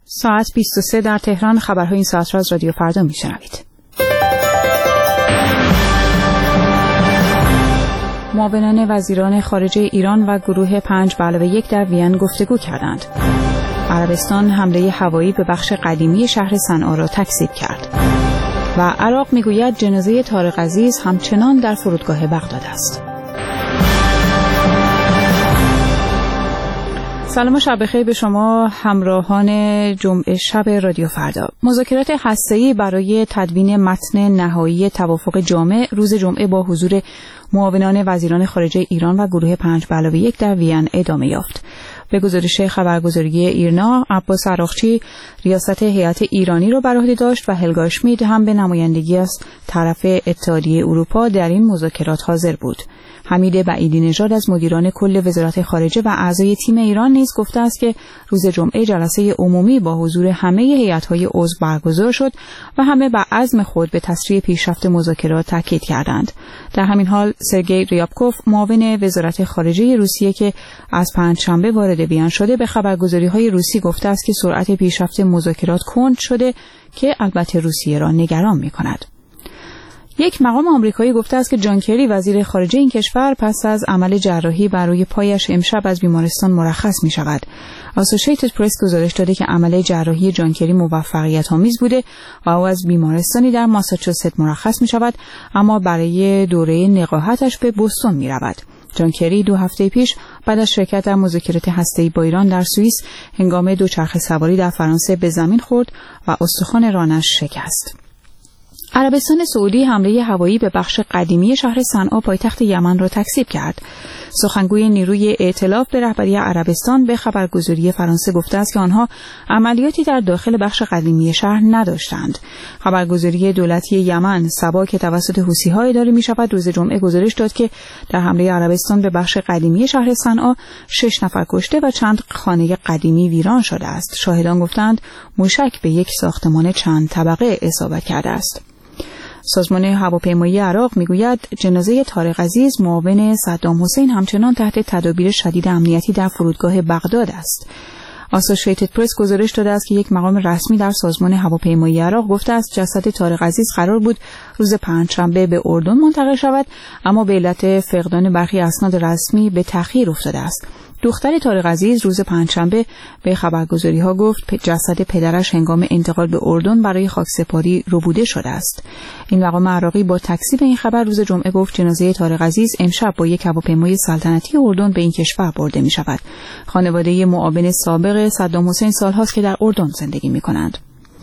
ساعت 23 در تهران. خبرهای این ساعت را از رادیو فردا میشنوید. معاونان وزیران خارجه ایران و گروه 5+1 در وین گفتگو کردند. عربستان حمله هوایی به بخش قدیمی شهر صنعا را تکذیب کرد. و عراق میگوید جنازه طارق عزیز همچنان در فرودگاه بغداد است. سلام و شب بخیر به شما همراهان جمعه شب رادیو فردا. مذاکرات هسته‌ای برای تدوین متن نهایی توافق جامع روز جمعه با حضور معاونان وزیران خارجه ایران و گروه 5+1 در وین ادامه یافت. به گزارش خبرگزاری ایرنا، عباس عراقچی ریاست هیئت ایرانی را بر عهده داشت و هلگا اشمیت هم به نمایندگی از طرف اتحادیه اروپا در این مذاکرات حاضر بود. حمید بعیدی نژاد از مدیران کل وزارت خارجه و اعضای تیم ایران نیز گفته است که روز جمعه جلسه عمومی با حضور همه هیئت‌های عضو برگزار شد و همه بر عزم خود به تسریع پیشرفت مذاکرات تاکید کردند. در همین حال سرگئی ریابکوف معاون وزارت خارجه روسیه که از پنجشنبه وارد وین شده به خبرگزاری‌های روسی گفته است که سرعت پیشرفت مذاکرات کند شده که البته روسیه را نگران می‌کند. یک مقام آمریکایی گفته است که جان کری وزیر خارجه این کشور پس از عمل جراحی بر روی پایش امشب از بیمارستان مرخص می شود. اسوسییتد پرس گزارش داده که عمل جراحی جان کری موفقیت آمیز بوده و او از بیمارستانی در ماساچوست مرخص می شود، اما برای دوره نقاهتش به بوستون می رود. جان کری 2 هفته پیش بعد از شرکت در مذاکرات هسته‌ای با ایران در سوئیس هنگام دوچرخه سواری در فرانسه به زمین خورد و استخوان رانش شکست. عربستان سعودی حمله هوایی به بخش قدیمی شهر صنعا پایتخت یمن را تکذیب کرد. سخنگوی نیروی ائتلاف به رهبری عربستان به خبرگزاری فرانسه گفته است که آنها عملیاتی در داخل بخش قدیمی شهر نداشتند. خبرگزاری دولتی یمن سبا که توسط حوثی‌ها اداره می‌شود روز جمعه گزارش داد که در حمله عربستان به بخش قدیمی شهر صنعا 6 نفر کشته و چند خانه قدیمی ویران شده است. شاهدان گفتند موشک به یک ساختمان چند طبقه اصابت کرده است. سازمان هواپیمایی عراق میگوید جنازه طارق عزیز معاون صدام حسین همچنان تحت تدابیر شدید امنیتی در فرودگاه بغداد است. اسوسییتد پرس گزارش داده است که یک مقام رسمی در سازمان هواپیمایی عراق گفته است جسد طارق عزیز قرار بود روز پنجشنبه به اردن منتقل شود، اما به علت فقدان برخی اسناد رسمی به تأخیر افتاده است. دختر طارق عزیز روز پنجشنبه به خبرگزاری‌ها گفت جسد پدرش هنگام انتقال به اردن برای خاکسپاری ربوده شده است. این مقام عراقی با تکذیب این خبر روز جمعه گفت جنازه طارق عزیز امشب با یک هواپیمای سلطنتی اردن به این کشور برده می‌شود. خانواده معاون سابق صدام حسین سال‌هاست که در اردن زندگی می‌کنند.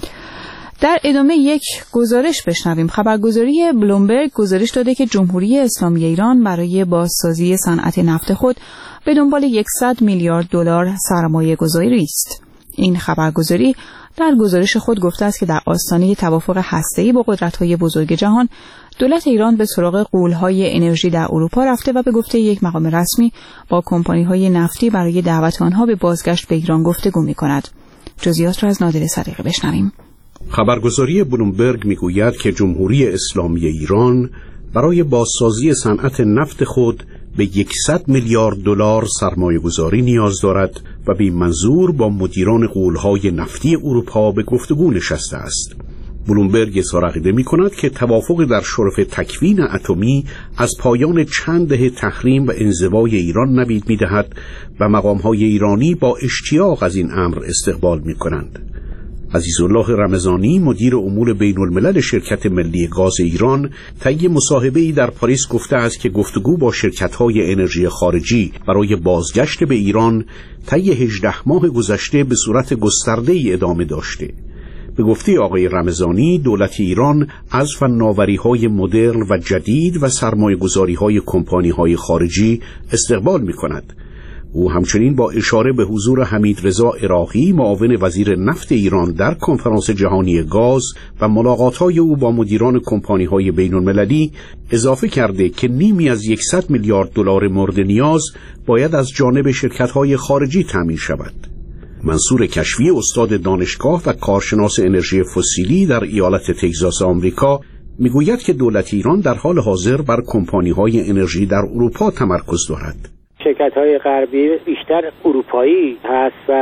در ادامه یک گزارش بشنویم. خبرگزاری بلومبرگ گزارش داده که جمهوری اسلامی ایران برای بازسازی صنعت نفت خود به دنبال 100 میلیارد دلار سرمایه گذاری است. این خبرگزاری در گزارش خود گفته است که در آستانه توافق هسته‌ای با قدرت‌های بزرگ جهان دولت ایران به سراغ غول‌های انرژی در اروپا رفته و به گفته یک مقام رسمی با کمپانی‌های نفتی برای دعوت آنها به بازگشت به ایران گفتگو می‌کند. جزئیات را از نادر صدیقی بشنویم. خبرگزاری بلومبرگ میگوید که جمهوری اسلامی ایران برای بازسازی صنعت نفت خود به 100 میلیارد دلار سرمایه‌گذاری نیاز دارد و به منظور با مدیران غول‌های نفتی اروپا به گفتگو نشسته است. بلومبرگ اظهار عقیده می‌کند که توافق در شرف تکوین اتمی از پایان چند دهه تحریم و انزوای ایران نوید می‌دهد و مقام‌های ایرانی با اشتیاق از این امر استقبال می‌کنند. عزیزالله رمضانی مدیر امور بین الملل شرکت ملی گاز ایران طی مصاحبه‌ای در پاریس گفته است که گفتگو با شرکت‌های انرژی خارجی برای بازگشت به ایران طی 18 ماه گذشته به صورت گسترده‌ای ادامه داشته. به گفته آقای رمضانی دولت ایران از فناوری‌های مدرن و جدید و سرمایه‌گذاری‌های کمپانی‌های خارجی استقبال می‌کند. او همچنین با اشاره به حضور حمیدرضا عراقی معاون وزیر نفت ایران در کنفرانس جهانی گاز و ملاقات‌های او با مدیران کمپانی‌های بین‌المللی اضافه کرده که نیمی از 100 میلیارد دلار مورد نیاز باید از جانب شرکت‌های خارجی تامین شود. منصور کشفی استاد دانشگاه و کارشناس انرژی فسیلی در ایالت تگزاس آمریکا میگوید که دولت ایران در حال حاضر بر کمپانی‌های انرژی در اروپا تمرکز دارد. شرکت‌های غربی بیشتر اروپایی هست و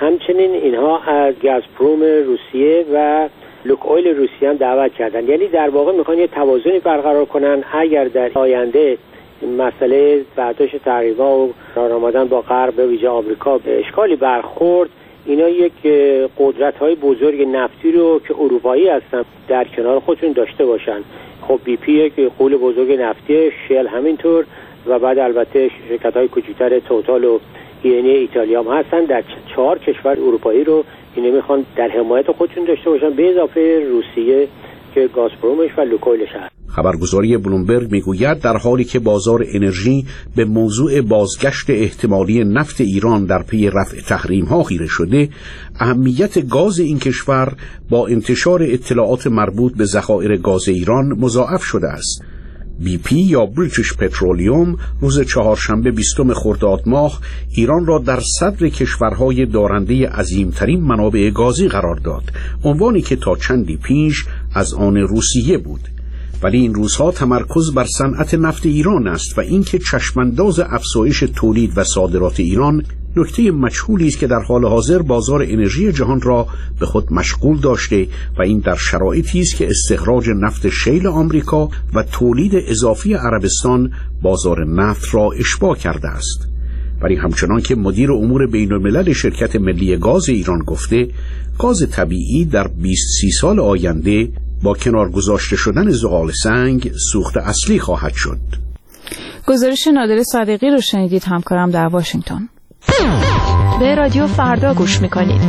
همچنین اینها از گازپروم روسیه و لوکویل روسیه هم دعوت کردن. یعنی در واقع میخوان یه توازنی برقرار کنن. اگر در آینده مسئله برداشت تحریم‌ها و کنار آمدن با غرب به ویژه آمریکا به اشکالی برخورد، اینا یک قدرت‌های بزرگ نفتی رو که اروپایی هستن در کنار خودشون داشته باشن. خب بی پی یک غول بزرگ نفتی، شل همینطور، و بعد البته شرکت‌های کوچکتر توتال و ای ایتالیا هم هستن. در 4 کشور اروپایی رو اینا میخوان در حمایت خودشون داشته باشن، به اضافه روسیه که گازپرومش و لوکویلش هست. خبرگزاری بلومبرگ میگوید در حالی که بازار انرژی به موضوع بازگشت احتمالی نفت ایران در پی رفع تحریم‌ها خیره شده، اهمیت گاز این کشور با انتشار اطلاعات مربوط به ذخایر گاز ایران مضاعف شده است. بی پی یا بریتیش پترولیوم روز چهارشنبه 20 خرداد ماه ایران را در صدر کشورهای دارنده عظیمترین منابع گازی قرار داد، عنوانی که تا چندی پیش از آن روسیه بود. ولی این روزها تمرکز بر صنعت نفت ایران است و اینکه چشمانداز افزایش تولید و صادرات ایران نکته مجهولی است که در حال حاضر بازار انرژی جهان را به خود مشغول داشته و این در شرایطی است که استخراج نفت شیل آمریکا و تولید اضافی عربستان بازار نفت را اشباع کرده است. ولی همچنان که مدیر امور بین‌الملل شرکت ملی گاز ایران گفته، گاز طبیعی در 20-30 سال آینده با کنار گذاشته شدن زغال سنگ سوخت اصلی خواهد شد. گزارش نادر صادقی رو شنیدید، همکارم در واشنگتن. به رادیو فردا گوش میکنید.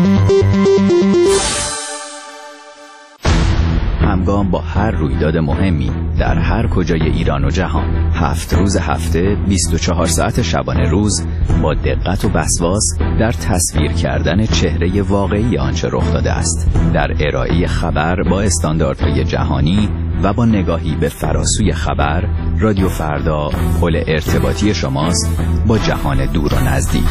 همگام با هر رویداد مهمی در هر کجای ایران و جهان، 7 روز هفته 24 ساعت شبانه روز با دقت و وسواس در تصویر کردن چهره واقعی آنچه رخ داده است، در ارائه خبر با استانداردهای جهانی و با نگاهی به فراسوی خبر. رادیو فردا پل ارتباطی شماست با جهان دور و نزدیک.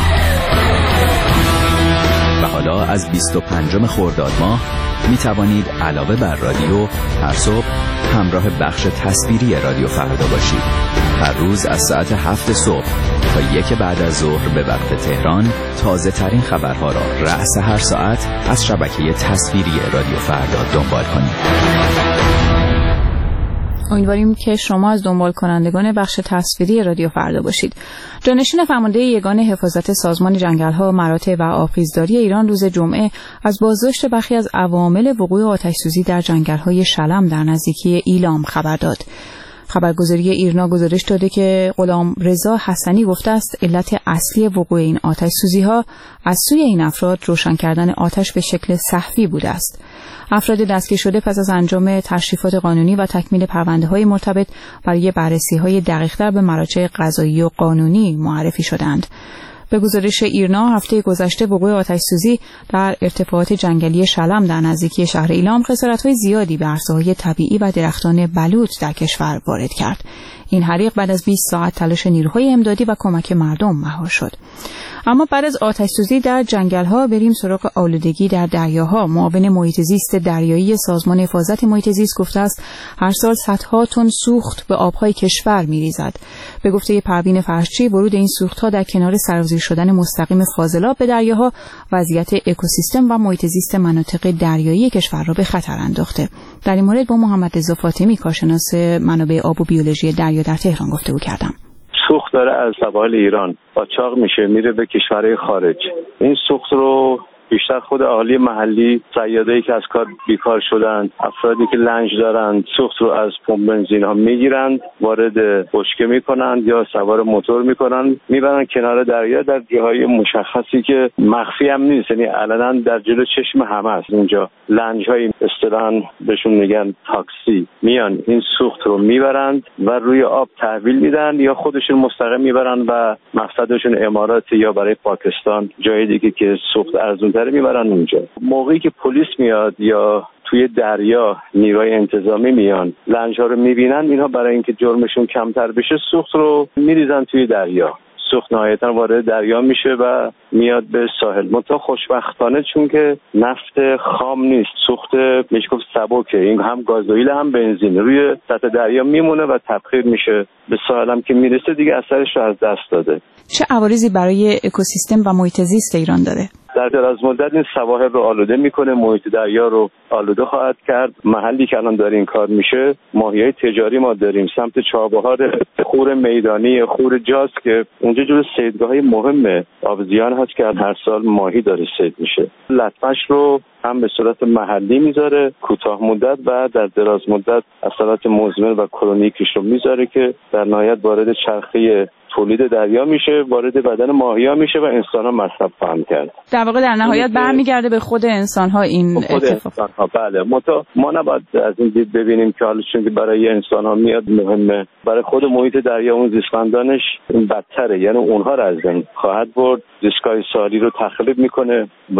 و حالا از 25 خرداد ماه می توانید علاوه بر رادیو هر صبح همراه بخش تصویری رادیو فردا باشید. هر روز از ساعت 7 صبح تا 1 بعد از ظهر به وقت تهران تازه ترین خبرها را رأس هر ساعت از شبکه تصویری رادیو فردا دنبال کنید. امیدواریم که شما از دنبال کنندگان بخش تصویری رادیو فردا باشید. جانشین فرمانده یگان حفاظت سازمان جنگل‌ها، مراتع و آبخیزداری ایران روز جمعه از بازداشت برخی از عوامل وقوع آتش‌سوزی در جنگل‌های شلم در نزدیکی ایلام خبر داد. خبرگزاری ایرنا گزارش داده که غلامرضا حسنی گفته است علت اصلی وقوع این آتش‌سوزی‌ها از سوی این افراد روشن کردن آتش به شکل سه‌وی بوده است. افراد دستگیر شده پس از انجام تشریفات قانونی و تکمیل پرونده‌های مرتبط برای بررسی‌های دقیق‌تر به مراجع قضایی و قانونی معرفی شدند. به گزارش ایرنا هفته گذشته وقوع آتش‌سوزی در ارتفاعات جنگلی شلم در نزدیکی شهر ایلام خسارت‌های زیادی به عرصه‌های طبیعی و درختان بلوط در کشور وارد کرد. این حریق بعد از 20 ساعت تلاش نیروهای امدادی و کمک مردم مهار شد. اما بعد از آتش‌سوزی در جنگل‌ها بریم سراغ آلودگی در دریاها. معاون محیط زیست دریایی سازمان حفاظت محیط زیست گفته است هر سال صدها تن سوخت به آب‌های کشور می‌ریزد. به گفته پروین فرشچی ورود این سوخت‌ها در کنار سرازیر شدن مستقیم فاضلاب به دریاها وضعیت اکوسیستم و محیط زیست مناطق دریایی کشور را به خطر انداخته. در این مورد با محمد رضا فاطمی کارشناس منابع آب و بیولوژی دریا در تهران گفتگو کردم. سوخت داره از سواحل ایران قاچاق میشه میره به کشورهای خارج. این سوخت رو بیشتر خود اهالی محلی، صیادایی که از کار بیکار شدن، افرادی که لنج دارن، سوخت رو از پمپ بنزین ها میگیرند، وارد بشکه میکنن یا سوار موتور میکنن، میبرن کنار دریا در جاهای مشخصی که مخفی هم نیست، یعنی علنا در جلو چشم همه است. اونجا لنج های اصطلاحاً بهشون میگن تاکسی، میان این سوخت رو میبرند و روی آب تحویل میدن یا خودشون مستقیم میبرن و مقصدشون امارات یا برای پاکستان جای دیگه که سوخت ارزون‌تر میبرن اونجا. موقعی که پلیس میاد یا توی دریا نیروی انتظامی میان لنج‌ها رو میبینن، اینها برای اینکه جرمشون کمتر بشه سوخت رو میریزن توی دریا. سوخت نهایتاً وارد دریا میشه و میاد به ساحل. منتها خوشبختانه چون که نفت خام نیست، سوخت میشه گفت سبکه، این هم گازوئیل هم بنزین روی سطح دریا میمونه و تبخیر میشه به ساحل هم که میرسه دیگه اثرش رو از دست داده. چه عوارضی برای اکوسیستم و محیط زیست ایران داره؟ در دراز مدت این سواحل رو آلوده میکنه، محیط دریا رو آلوده خواهد کرد. محلی که الان داره این کار میشه ماهیای تجاری ما داریم سمت چابهار خور میدانی، خور جاز که اونجا جزو صیدگاه‌های مهم آبزیان هست که هر سال ماهی داره صید میشه. لطمش رو هم به صورت محلی میذاره کوتاه مدت و در دراز مدت اثرات مزمن و کرونیکش رو میذاره که در نهایت وارد چرخه تولید دریا میشه، وارد بدن ماهی‌ها میشه و انسان‌ها مصرف خواهند کرد. در واقع در نهایت برمیگرده به خود انسان‌ها این اتفاق. بله، ما نباید از این دید ببینیم که حالا چون که برای انسان‌ها میاد مهمه، برای خود محیط دریا اون زیستمندانش این بدتره، یعنی اونها را از بین خواهد برد، ریسک‌های سالی رو تخریب میکنه و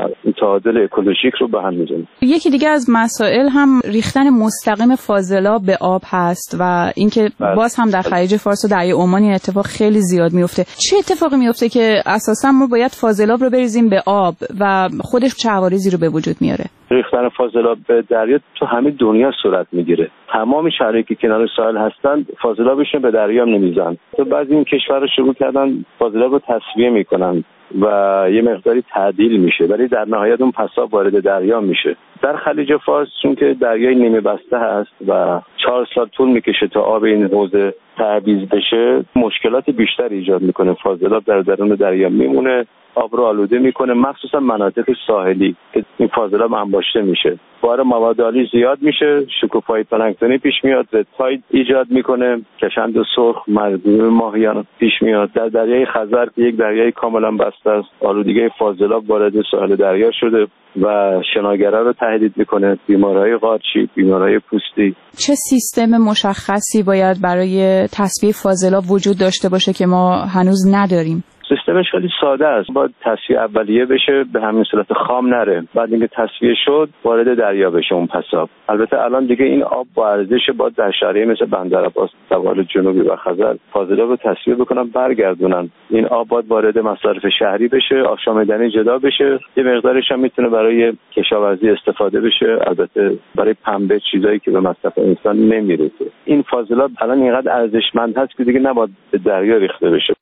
تعادل اکولوژیک رو به هم میزنه. یکی دیگه از مسائل هم ریختن مستقیم فاضلاب به آب هست و اینکه باز هم در خلیج فارس و دریای عمان این اتفاق خیلی زیاد میفته. چه اتفاقی میفته که اساسا ما باید فاضلاب رو بریزیم به آب و خودش چه عوارضی رو به وجود میاره؟ ریختن فاضلاب به دریا تو همه دنیا صورت میگیره. تمام شهرهایی که کنار ساحل هستن فاضلابشون به دریا نمیزنن. تو بعضی این کشورها شروع کردن فاضلاب رو تصفیه میکنن و یه مقداری تعدیل میشه، ولی در نهایت اون پساب وارد دریا میشه. در خلیج فارس چون که دریای نیمه بسته هست و 4 سال طول میکشه تا آب این حوضه تعویض بشه، مشکلات بیشتر ایجاد میکنه. فاضلاب در درون دریا میمونه، آب رو آلوده میکنه، مخصوصا مناطق ساحلی که این فاضلاب انباشته میشه. بار موادآلی زیاد میشه، شکوفایی پلانکتونی پیش میاد، رتاید ایجاد میکنه، کشند سرخ، مردم ماهیان پیش میاد. در دریای خزر که یک دریای کاملا بسته است، آلودگی فاضلاب وارد ساحل دریا شده و شناگرا رو تهدید میکنه، بیماری‌های قارچی، بیماری‌های پوستی. چه سیستم مشخصی باید برای تصفیه فاضلاب وجود داشته باشه که ما هنوز نداریم؟ سیستمش خیلی ساده است. باید تصفیه اولیه بشه، به همین صورت خام نره، بعد اینکه تصفیه شد وارد دریا بشه اون پساب. البته الان دیگه این آب با ارزش باید در شهرهای مثل بندرعباس، سواحل جنوبی و خزر فاضلاب رو تصفیه بکنن برگردونن. این آب باید وارد مصارف شهری بشه، آشامیدنی جدا بشه، یه مقدارش هم میتونه برای کشاورزی استفاده بشه، البته برای پنبه چیزایی که به مصرف انسان نمیرسه. این فاضلاب الان اینقدر ارزشمند هست که دیگه نباید به دریا ریخته بشه.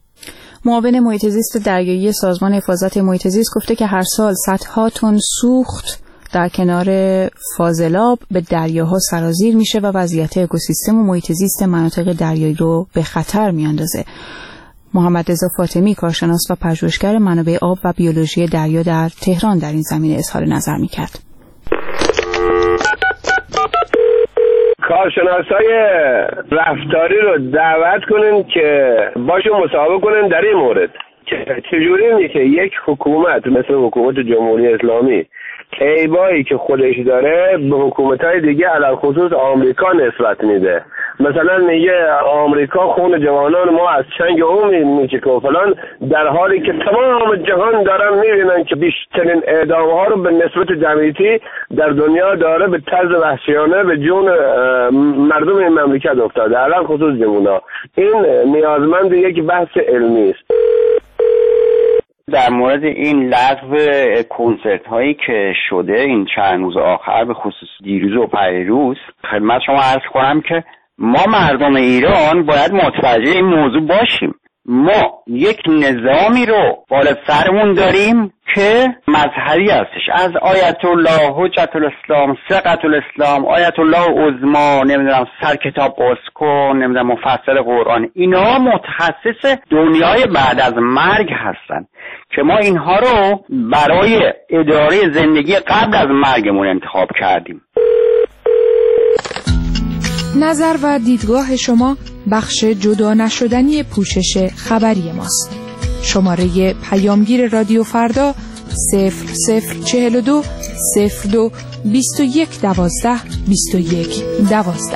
معاون محیط زیست دریایی سازمان حفاظت محیط زیست گفته که هر سال صدها تن سوخت در کنار فاضلاب به دریاها سرازیر میشه و وضعیت اکوسیستم و محیط زیست مناطق دریایی رو به خطر میاندازه. محمد رضا فاطمی کارشناس و پژوهشگر منابع آب و بیولوژی دریا در تهران در این زمینه اظهار نظر میکرد. کارشناسای رفتاری رو دعوت کنین که باشون مصاحبه کنین در این مورد که چجوری میشه که یک حکومت مثل حکومت جمهوری اسلامی عیبایی که خودش داره به حکومت‌های دیگه علل خصوص آمریکا نسبت میده. مثلا میگه آمریکا خون جوانان ما از چنگ اون میچکه و فلان، در حالی که تمام جهان دارن میبینن که بیشترین اعدام‌ها رو به نسبت جمعیتی در دنیا داره به طرز وحشیانه به جون مردم این مملکت افتاده، علل خصوص جوونا. این نیازمند یک بحث علمی است. در مورد این لغو کنسرت هایی که شده این چند روز آخر، به خصوص دیروز و پریروز، خدمت شما عرض کنم که ما مردم ایران باید متوجه این موضوع باشیم. ما یک نظامی رو بالا سرمون داریم که مذهبی هستش، از آیت الله حجت الاسلام، ثقة الاسلام، آیت الله عظمی، نمیدونم سر کتاب باز کن، نمیدونم مفسر قرآن، اینا متخصص دنیای بعد از مرگ هستن که ما اینها رو برای اداره زندگی قبل از مرگمون انتخاب کردیم. نظر و دیدگاه شما بخش جدا نشدنی پوشش خبری ماست. شماره پیامگیر رادیو فردا 0042 02 21 12 21 12.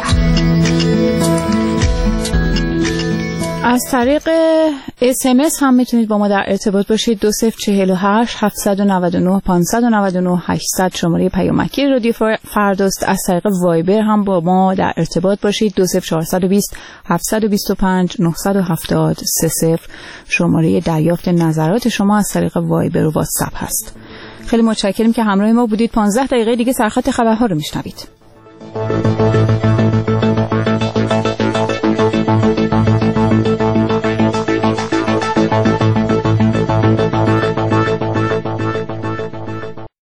از طریق SMS هم میتونید با ما در ارتباط باشید. 2048 799 599 800 شماره پیامکی رادیو فرداست. از طریق وایبر هم با ما در ارتباط باشید. 2420 725 970 30 شماره دریافت نظرات شما از طریق وایبر و واتساپ هست. خیلی متشکرم که همراه ما بودید. 15 دقیقه دیگه سرخط خبرها رو میشنوید.